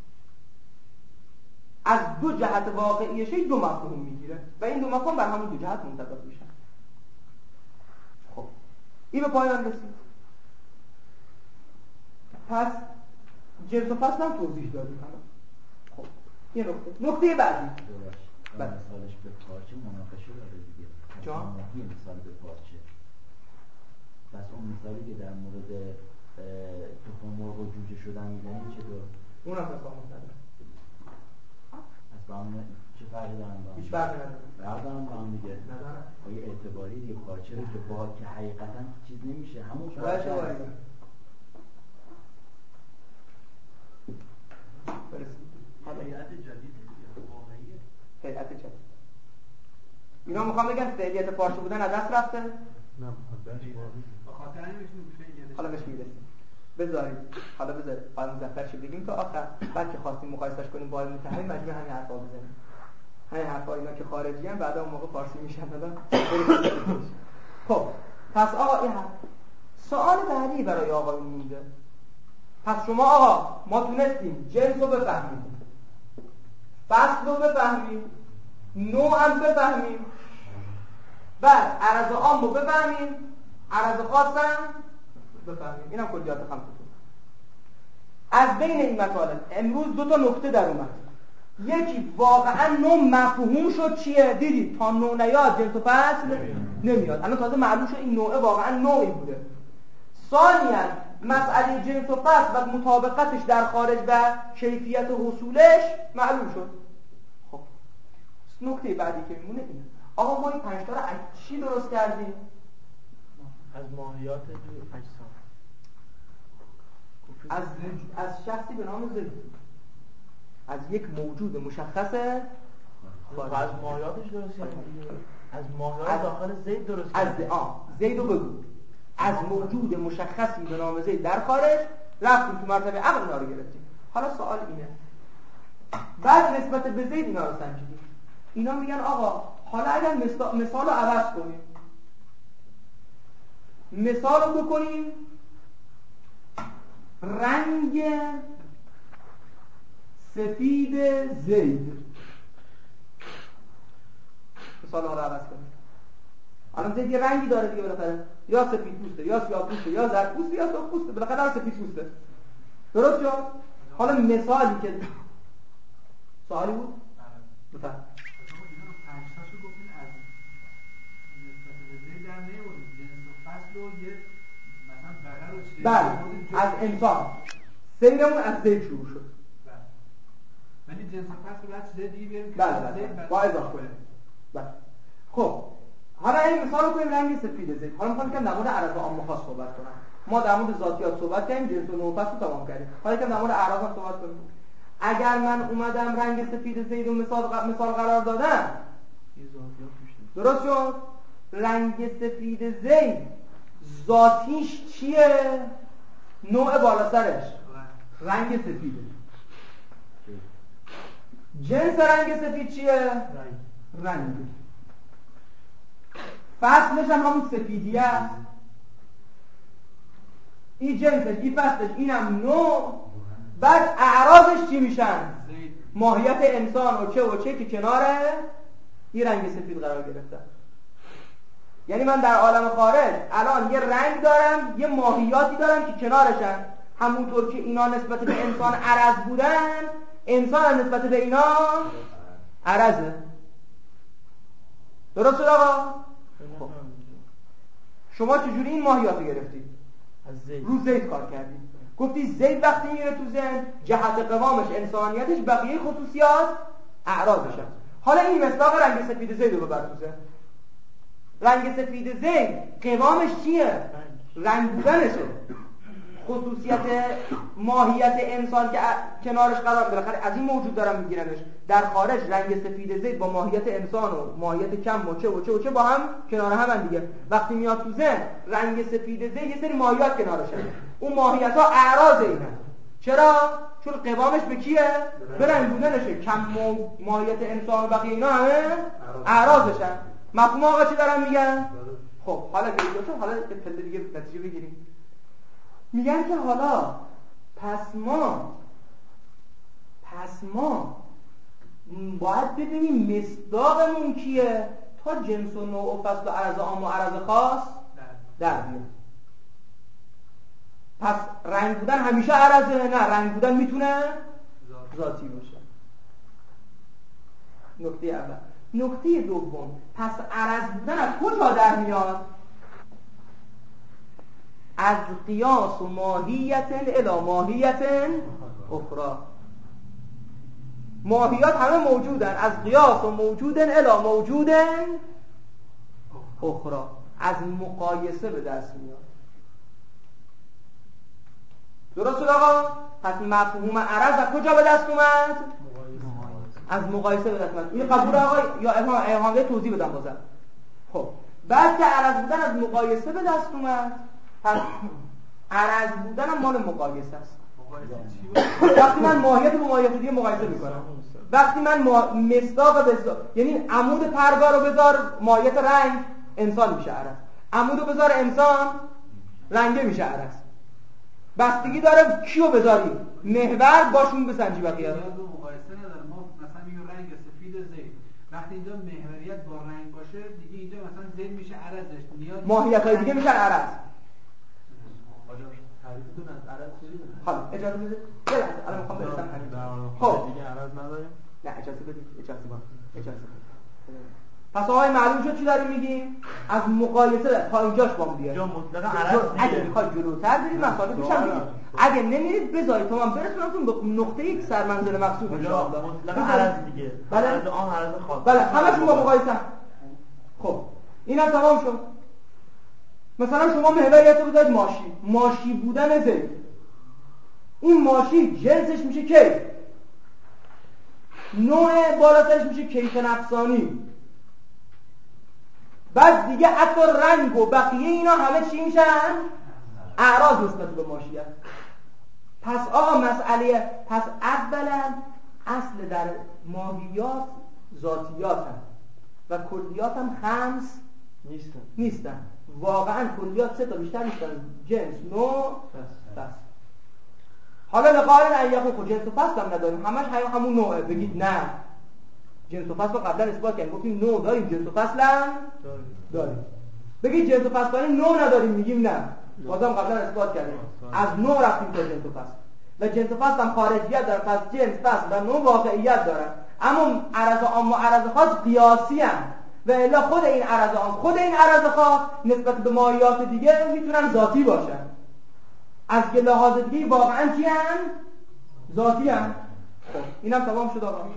از دو جهت واقعی شی دو مفهوم میگیره و این دو مفهوم بر همون دو جهت منطبق میشن. خب این به پایان رسید. پس جنس و فصل هم توضیح دادیم. خب یه نکته نکته بعدی بعد مثالش به پارچه مناقشه داره دیگه. جان یه مثال به پارچه. پس اون مثالی که در مورد تخم مرغ و جوجه شدن میزنید چه دور؟ اونم بفهمون نداره. پس با هم چه فرقی دارن با هم؟ هیچ فرقی نداره. فرق دارن با هم دیگه. نداره. با یه اعتباری دیگه پارچه رو که با که حقیقتا چیز نمیشه همون پارچه هست. هیئت جدید واقعیه. هیئت جدید. اینا میخوام بگن فعلیت پارچه بودن از دست رفته؟ نه به خاطر همین میشه. حالا بهش میرسیم. بذارید حالا بذارید قانون مظفرش بگیم تا آخر، بعد که خواستیم مقایسهش کنیم با متحری مجبور همین حرفا بزنیم. همین حرفا اینا که خارجی ان بعدا اون موقع فارسی میشن دادن. خب پس آقا این حرف سوال بعدی برای آقایون مونده. پس شما آقا ما تونستیم جنس رو بفهمیم، فصل رو بفهمیم، نوع هم بفهمیم، بعد عرض عام رو بفهمیم، عرض خاص هم بفهمیم. این هم کلیات خمستون. از بین این مطالب امروز دو تا نکته در اومد. یکی واقعا نوع مفهوم شد چیه؟ دیدید تا نوع نیاد جنس و فصل نمیاد. الان تازه معلوم شد این نوع واقعا نوعی بوده. ثانیاً مسئله جنس و فصل و مطابقتش در خارج و کیفیت حصولش معلوم شد. خب نکته بعدی که میمونه اینه آقا ما این پنج تا رو از چی درست کردیم؟ از ماهیات اجسام، از از شخصی به نام زید، از یک موجود مشخصه خارج. از ماهیاتش درست کردیم، از ماهیات داخل زید درست کردیم. از آ زید رو بگو. از موجود مشخصی به نام زید در خارج رفتیم تو مرتبه عقل اینا رو گرفتیم. حالا سوال اینه بعد نسبت به زید اینا رو سنجیدیم. اینا میگن آقا حالا اگر مثال رو عوض کنیم، مثال رو بکنیم رنگ سفید زید، مثال رو عوض کنیم. الان زید یه رنگی داره دیگه بالاخره، یا سفید پوسته یا سیاه پوسته یا زرد پوسته یا سرخ پوسته، بالاخره سفید پوسته. درست شد؟ حالا مثالی که سوالی بود؟ بفرمایید. اینا پنج تاشو گفتین از نسبت به زید در نیاورید، جنس و فصل رو یه مثلا بغل رو چیزی بله از انسان سیرمون از زید شروع شد. بله. ولی جنس و فصل بعد چیز دیگه بیاریم که بله بله با اضافه کنیم. بله. خب حالا این مثال رو کنیم رنگ سفید زید. حالا می‌خوام که در مورد اعراض عام خاص صحبت کنم. ما در مورد ذاتیات صحبت کردیم، جنس و نوع فصل رو تمام کردیم. حالا که در مورد اعراض هم صحبت کنیم. اگر من اومدم رنگ سفید زید رو مثال مثال قرار دادم، درست شد؟ رنگ سفید زید ذاتیش چیه؟ نوع بالا سرش رنگ سفیده. جنس رنگ سفید چیه؟ رنگ. فصلش هم همون سفیدی است. این جنسش، این فصلش، اینم نوع. بعد اعراضش چی میشن؟ ماهیت انسان و چه و چه که کنار این رنگ سفید قرار گرفتن. یعنی من در عالم خارج الان یه رنگ دارم، یه ماهیاتی دارم که کنارشن. همونطور که اینا نسبت به انسان عرض بودن، انسان هم نسبت به اینا عرضه. درست شد آقا؟ خب. شما چجوری این ماهیات رو گرفتید؟ از زید. رو زید کار کردید. گفتی زید وقتی میره تو ذهن جهت قوامش، انسانیتش، بقیه خصوصیات اعراضش هست. حالا این مصداق رنگ سفید زید رو ببر تو ذهن. رنگ سفید زید قوامش چیه؟ رنگ بودنشه. خصوصیت ماهیت انسان که کنارش قرار بالاخره از این موجود دارم میگیرنش. در خارج رنگ سفید زید با ماهیت انسان و ماهیت کم و چه و چه و چه با هم کنار هم دیگه. وقتی میاد تو ذهن رنگ سفید زید یه سری ماهیت کنارشه. اون ماهیت ها اعراض اینه. چرا؟ چون قوامش به کیه؟ به رنگ بودنشه. کم و ماهیت انسان و بقیه اینا همه اعراضشن. مفهوم آقا چی دارم میگن؟ خب حالا که شد حالا یه پله دیگه نتیجه بگیریم. میگن که حالا پس ما پس ما باید ببینیم مصداقمون کیه تا جنس و نوع و فصل و عرض عام و عرض خاص در بیاد. پس رنگ بودن همیشه عرضه؟ نه، رنگ بودن میتونه ذاتی باشه. نکته اول. نکته دوم، پس عرض بودن از کجا در میاد؟ از قیاس و ماهیت الی ماهیت اخرى. ماهیات همه موجودن، از قیاس و موجودن الی موجودن اخرى. از مقایسه به دست میاد. درست شد آقا؟ پس مفهوم عرض از کجا به دست اومد؟ از مقایسه به دست اومد. این قبول آقا یا احامه توضیح بدم بازم. خب بعد که عرض بودن از مقایسه به دست اومد، پس عرض بودن هم مال مقایسه است. وقتی من ماهیت با ماهیت دیگه مقایسه میکنم، وقتی من مصداق بذار، یعنی عمود پرگار رو بذار ماهیت رنگ، انسان میشه عرض. عمود رو بذار انسان، رنگه میشه عرض. بستگی داره کیو بذاری، محور باشون بسنجی بقیه رو. مقایسه نداره. ما مثلا میگیم رنگ سفید زید، وقتی اینجا محوریت با رنگ باشه دیگه اینجا مثلا زید میشه عرضش، نیاز ماهیت های دیگه میشن عرض. تعریفتون از عرض چیه؟ حالا اجازه بده یه لحظه الان میخوام برسم. در خب دیگه عرض نداریم. نه اجازه بدید اجازه بدید اجازه بدید. پس آقای معلوم شد چی داریم میگیم؟ از مقایسه تا اینجاش با هم بیاریم. جا مطلق عرض اگه میخواید جلوتر برید مسائل پیش هم بگید. اگه نمیرید بذارید تا من برسونمتون به نقطه یک سرمنزل مقصود ان شاء الله. مطلق عرض دیگه. بله عرض آن عرض خاص. بله همشون با مقایسه. خب اینم تمام شد. مثلا شما محوریت رو بذارید ماشی. ماشی بودن زید. این ماشی جنسش میشه کیف. نوع بالاترش میشه کیف نفسانی. بعد دیگه حتی رنگ و بقیه اینا همه چی میشن؟ اعراض نسبت به ماشیت. پس آقا مسئله پس اولا اصل در ماهیات ذاتیات هم و کلیات هم خمس نیستن نیستن. واقعا کلیات سه تا بیشتر نیستن، جنس، نوع، فصل. حالا لقائل ایاقو خود جنس و فصل هم نداریم، همش همون نوعه. بگید نه جنس و فصل رو قبلا اثبات کردیم، گفتیم نوع داریم، جنس و فصل هم داریم. بگید جنس و فصل داریم، نوع نداریم، میگیم نه، بازم قبلا اثبات کردیم. از نوع رفتیم تا جنس و فصل و جنس و فصل هم خارجیت داره. پس جنس، فصل و نوع واقعیت دارن، اما عرض عام و عرض خاص قیاسی هم. و الا خود این عرض عام خود این عرض خاص نسبت به ماهیات دیگه میتونن ذاتی باشن. از که لحاظ دیگه واقعا چی هم؟ ذاتی هم. خب اینم تمام شد آقا.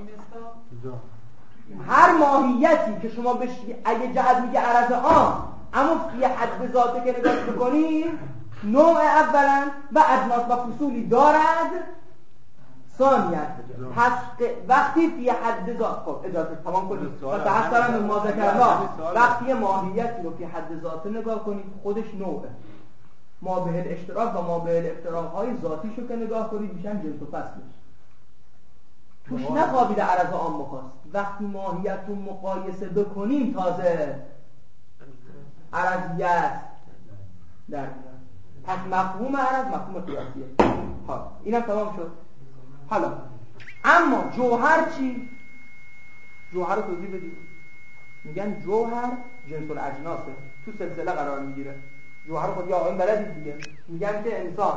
هر ماهیتی که شما بهش اگه جهت میگه عرض عام اما یه حد ذاته که نگاه بکنی نوع اولا و ادناس و فصولی دارد ثانیت. پس وقتی فی حد ذات، خب اجازه تمام کنید و بحث دارم به ما ذکرها. وقتی ماهیتی رو فی حد ذاته نگاه کنید خودش نوعه. ما به الاشتراک و ما به الافتراق های ذاتی شو که نگاه کنید میشن جنس و فصلش. توش نخوابیده عرض عام مخواست. وقتی ماهیت رو مقایسه بکنیم تازه عرضیت در میاد. پس مفهوم عرض مفهوم قیاسیه. حالا اینم تمام شد. حالا اما جوهر چی؟ جوهر رو توضیح بدید. میگن جوهر جنس الاجناسه، تو سلسله قرار میگیره. جوهر خود یا آقایون بلدید دیگه. میگن که انسان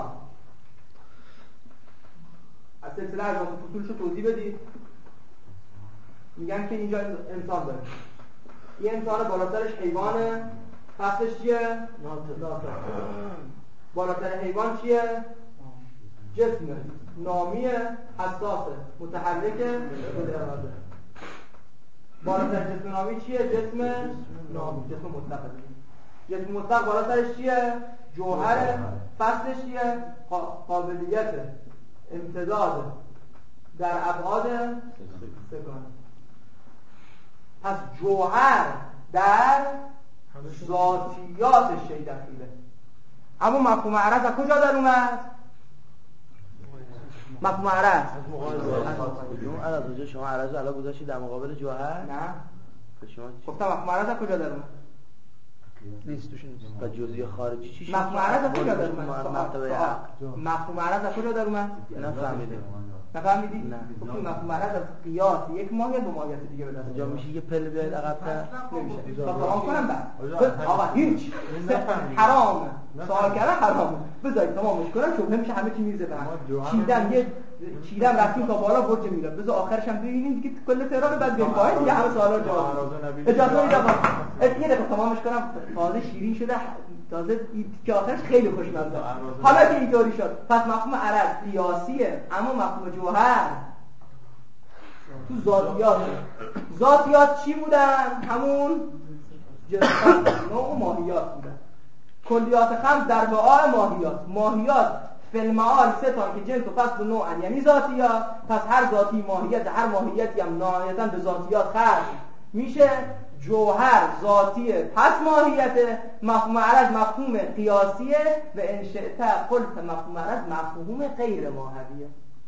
از سلسله اجناس و فصولش رو توضیح بدید. میگن که اینجا انسان داره. این انسان بالاترش حیوانه، پسش چیه؟ ناطق. بالاتر حیوان چیه؟ جسمه، نامیه، حساسه، متحرکه، بالاراده. بالاتر جسم نامی چیه؟ جسم نامی، جسم مطلقه. جسم مطلق بالاترش چیه؟ جوهره، فصلش چیه؟ قابلیت امتداد در ابعاد سگانه. پس جوهر در ذاتیات شی دخیله. اما مفهوم عرض از کجا در اومد؟ مفهوم عرض اون عرض اونجا شما عرض علا گذاشتید در مقابل جوهر؟ نه شما گفتم مفهوم عرض از کجا در اومد؟ نیست توش نیست. و جزئی خارجی چی شد؟ مفهوم عرض از کجا در اومد؟ مرتبه حق. مفهوم عرض از کجا در اومد؟ نفهمیدم. نفهمیدید؟ نه. گفتیم مفهوم عرض از قیاس یک ماهیت دو ماهیت دیگه به دست اینجا میشه یه پله بیاید عقب‌تر؟ نمیشه. تا تمام کنم بعد. آقا هیچ حرامه. سوال کردن حرامه. بذارید تمامش کنم شبهه میشه همه چی میریزه به هم. چیدم یه چیدم رفتیم تا بالا برج میلاد. بذار آخرش هم ببینیم دیگه کل تهران بعد بیایم پایین دیگه همه سوالا رو جواب. اجازه بدید آقا. یه دقیقه تمامش کنم. تازه شیرین شده. تازه که آخرش خیلی خوشمزه. حالا که اینطوری شد پس مفهوم عرض قیاسیه اما مفهوم جوهر تو ذاتیات. ذاتیات چی بودن؟ همون جنسات نوع و ماهیات بودن. کلیات خمس در بقاع ماهیات. ماهیات فیلمعال سه تا که جنس و فصل و نوع یعنی ذاتیات. پس هر ذاتی ماهیت هر ماهیتی هم نهایتاً به ذاتیات خرج میشه. جوهر ذاتیه پس ماهیته. مفهوم عرض مفهوم قیاسیه و ان شئت قلت مفهوم عرض مفهوم غیر ماهویه.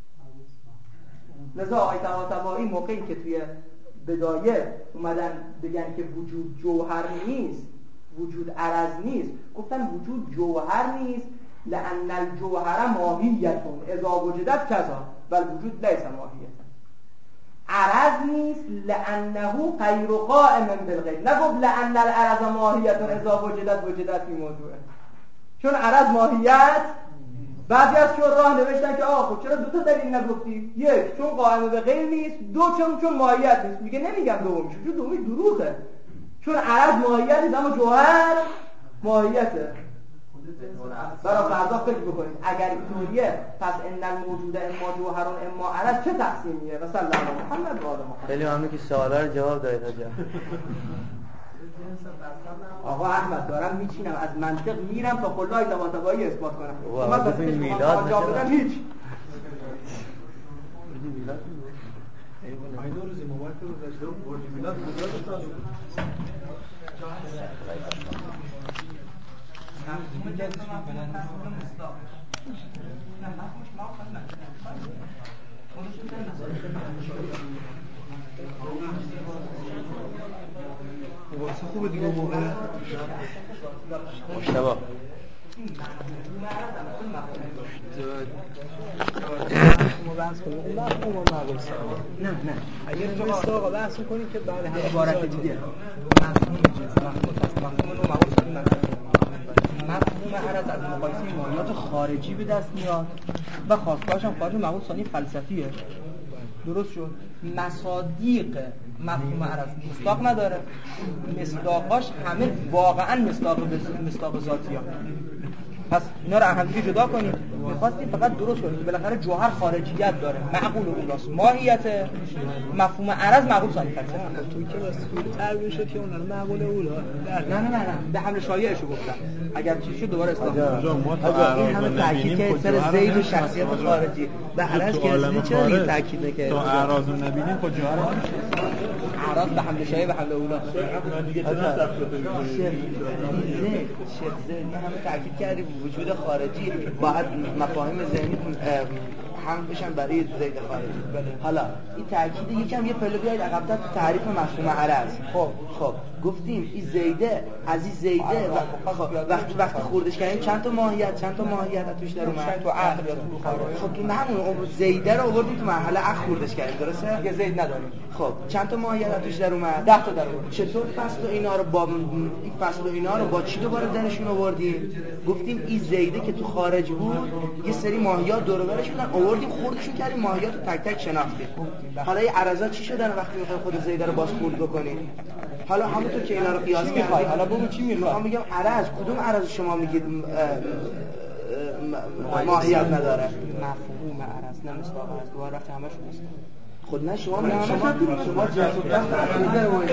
لذا آقای طباطبایی موقعی که توی بدایه اومدن بگن که وجود جوهر نیست وجود عرض نیست گفتن وجود جوهر نیست لأن الجوهر ماهیتون اذا وجدت کذا و الوجود لیس ماهیت. عرض نیست لأنه غیر قائم بالغیر. نگفت لأن العرض ماهیت اذا وجدت وجدت فی موضوعه. چون عرض ماهیت بعضی از شراح نوشتن که آقا خب چرا دو تا دلیل نگفتی؟ یک چون قائم به غیر نیست، دو چون چون ماهیت نیست. میگه نمیگم دومیش، چون دومی دروغه، چون عرض ماهیت نیست اما جوهر ماهیته. برای فردا فکر بکنید اگر اینطوریه پس ان الموجود اما جوهر اما عرض چه تقسیمیه؟ مثلا محمد و آل محمد. خیلی ممنون که سوالا رو جواب دادید حاجا. آقا احمد دارم میچینم از منطق میرم تا خلای طباطبایی اثبات کنم. من بس میلاد جواب بدم هیچ. میلاد این دو روزی مبارک گذشته بود میلاد کجا بود؟ واسه خوبه دیگه موقع مشتبه ما بحث کنیم اون مفهوم و معقول نه نه اگه مثل آقا بحث کنیم که بعد هر عبارت دیگه مفهوم جنس مفهوم رو معقول کنیم. مفهوم عرض از مقایسه ماهیات خارجی به دست میاد و خواستگاهش هم خارج معقول ثانی فلسفیه. درست شد. مصادیق مفهوم عرض مصداق نداره، مصداقاش همه واقعا مصداق مصداق ذاتی ها. پس اینا رو هم دیگه جدا کنیم. می‌خواستیم فقط درست کنیم که بالاخره جوهر خارجیت داره، معقول اولاست، ماهیت مفهوم عرض معقول ثانی فلسفی. توی که واسه تعبیر شد که اونها معقول اولا. نه نه نه به حمل شایعشو گفتم. اگر چیزی شد دوباره اصلاح کنیم. این همه تاکید که سر زید و شخصیت خارجی به عرض که رسیدی چرا دیگه تاکید نکرد؟ تو اعراض رو نبینیم خود جوهر اعراض به حمل شایع به حمل اولا. شیخ زید همه تاکید کردی وجود خارجی باید مفاهیم ذهنی هم بشن برای زید خارجی. حالا این تاکید یکم یه پله بیاید عقب‌تر تو تعریف مفهوم عرض. خب خب گفتیم این زیده از این زیده وقتی وقتی خوردش کردیم چند تا ماهیت چند تا ماهیت توش در اومد تو عقل یا تو خارج. خب تو همون زیده رو آوردیم تو مرحله عقل خوردش کردیم درسته؟ دیگه زید نداریم. خب چند تا ماهیت توش در اومد؟ ده تا در اومد. چطور فصل و اینا رو با این فصل و اینا رو با چی دوباره درشون آوردیم؟ گفتیم این زیده که تو خارج بود یه سری ماهیات دور و برش بودن آوردیم خوردشون کردیم ماهیات رو تک تک شناختیم. حالا این عرضا چی شدن وقتی میخوایم خود زیده رو باز خورد بکنیم؟ حالا همونطور که اینا رو قیاس می‌خوای حالا بگو چی می‌خوای؟ میخوام بگم عرض کدوم عرض شما میگید ماهیت نداره؟ مفهوم عرض نه مصداق عرض دوباره رفت همشون هست. خود نه شما شما شما جسد دست عقیده و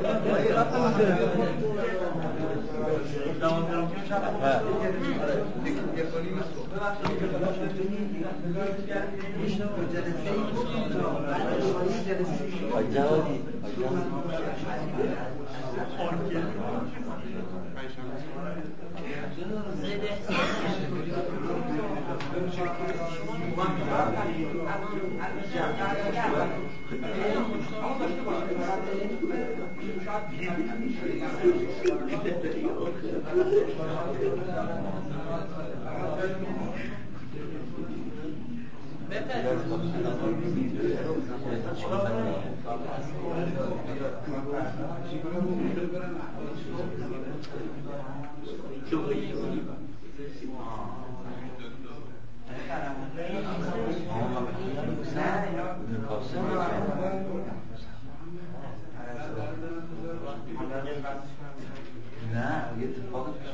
نه یه اتفاقی پیش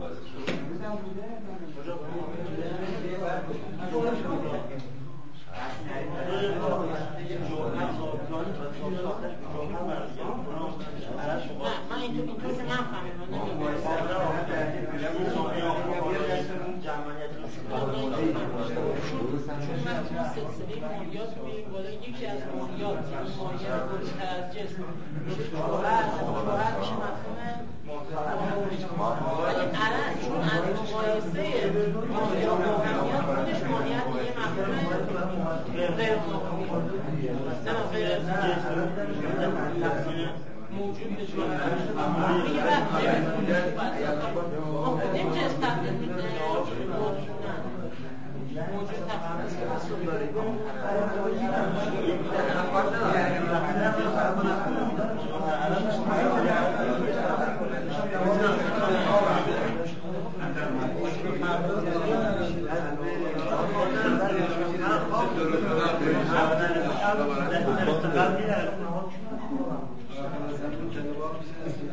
من اینطور که نفهمیدم چون وقتی ما سلسله ماهیات می‌بینیم بالا یکی از ماهیات ماهیت بزرگتر از جسم میشه جوهر جوهر میشه مفهوم ولی عرض چون از مقایسه ماهیات و ماهیات خودش ماهیت یه مفهوم غیر مفهومی نه غیر از جسم موجود بشه میگه بعد ما خودیم جسم تبدیل میده موجود تبدیل مثلا